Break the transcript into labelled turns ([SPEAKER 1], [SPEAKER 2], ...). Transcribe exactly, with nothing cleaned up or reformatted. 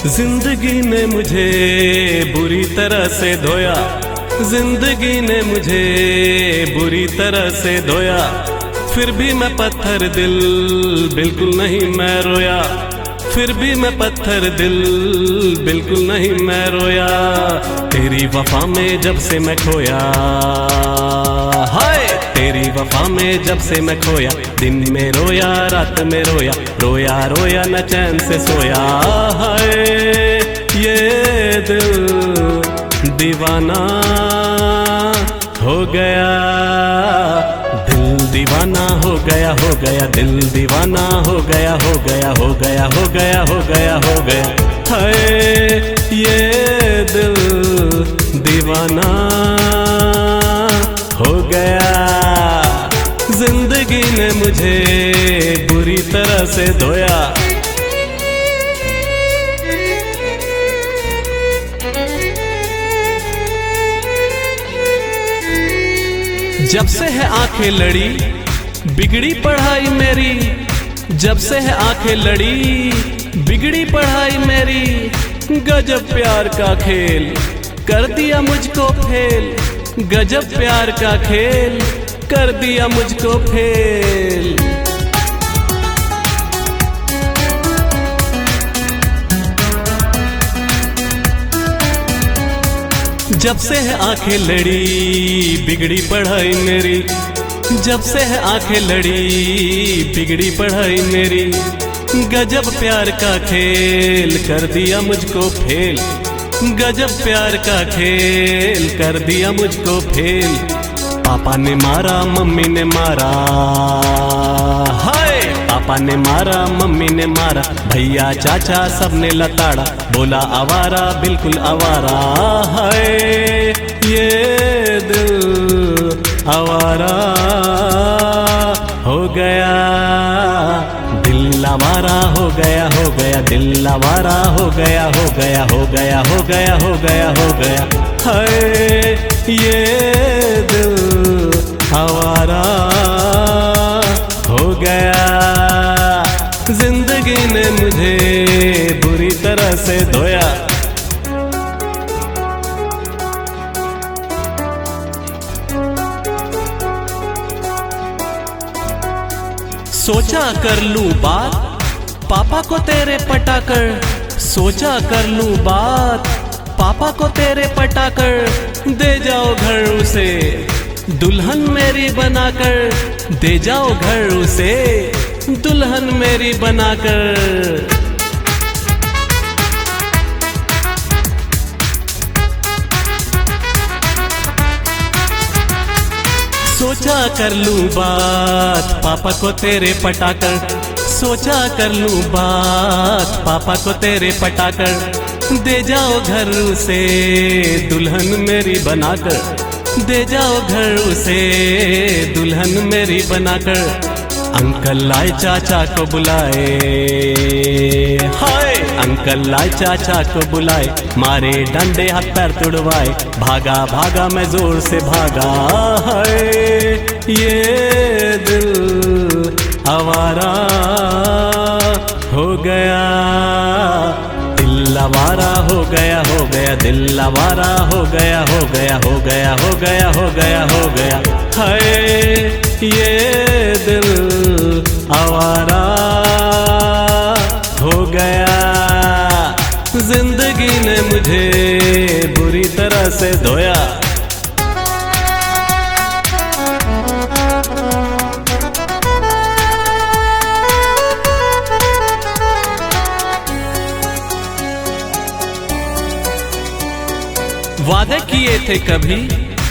[SPEAKER 1] जिंदगी ने मुझे बुरी तरह से धोया, जिंदगी ने मुझे बुरी तरह से धोया, फिर भी मैं पत्थर दिल बिल्कुल नहीं मैं रोया, फिर भी मैं पत्थर दिल बिल्कुल नहीं मैं रोया। तेरी वफा में जब से मैं खोया, हाय तेरी वफा में जब से मैं खोया, दिन में रोया रात में रोया, रोया रोया न चैन से सोया। हाय ये दिल दीवाना हो गया, दिल दीवाना हो गया हो गया, दिल दीवाना हो गया हो गया हो गया हो गया हो गया हो गया। हाय ये दिल दीवाना हो गया, जिंदगी ने मुझे बुरी तरह से धोया। जब से है आंखें लड़ी बिगड़ी पढ़ाई मेरी, जब से है आंखें लड़ी बिगड़ी पढ़ाई मेरी, गजब प्यार का खेल कर दिया मुझको फेल, गजब प्यार का खेल कर दिया मुझको फेल। जब से है आंखें लड़ी बिगड़ी पढ़ाई मेरी, जब से है आंखें लड़ी बिगड़ी पढ़ाई मेरी, गजब प्यार का खेल कर दिया मुझको फेल, गजब प्यार का खेल कर दिया मुझको फेल। पापा ने मारा मम्मी ने मारा, हाय पापा ने मारा मम्मी ने मारा, भैया चाचा सबने लताड़ा, बोला आवारा बिल्कुल आवारा। हाय ये दिल आवारा हो गया, दिल आवारा हो गया हो गया, दिल आवारा हो गया हो गया हो गया हो गया हो गया हो गया। हाय ये दिल आवारा हो गया, जिंदगी ने मुझे बुरी तरह से धोया। सोचा कर लूं बात पापा को तेरे पटाकर, सोचा कर लूं बात पापा को तेरे पटाकर, दे जाओ घर उसे दुल्हन मेरी बनाकर, दे जाओ घर उसे दुल्हन मेरी बनाकर। सोचा कर लूं बात पापा को तेरे पटाकर, सोचा कर लूं बात पापा को तेरे पटाकर, दे जाओ घर उसे दुल्हन मेरी बनाकर, दे जाओ घर उसे दुल्हन मेरी बनाकर। अंकल आए चाचा को बुलाए, हाय अंकल आए चाचा को बुलाए, मारे डंडे हाथ पैर तुड़वाए, भागा भागा मैं जोर से भागा। हाय ये दिल आवारा हो गया, दिल आवारा हो गया हो गया, दिल आवारा हो गया हो गया हो गया हो गया हो गया हो गया। हाय ये दिल आवारा हो गया, जिंदगी ने मुझे बुरी तरह से धोया। वादे किए थे कभी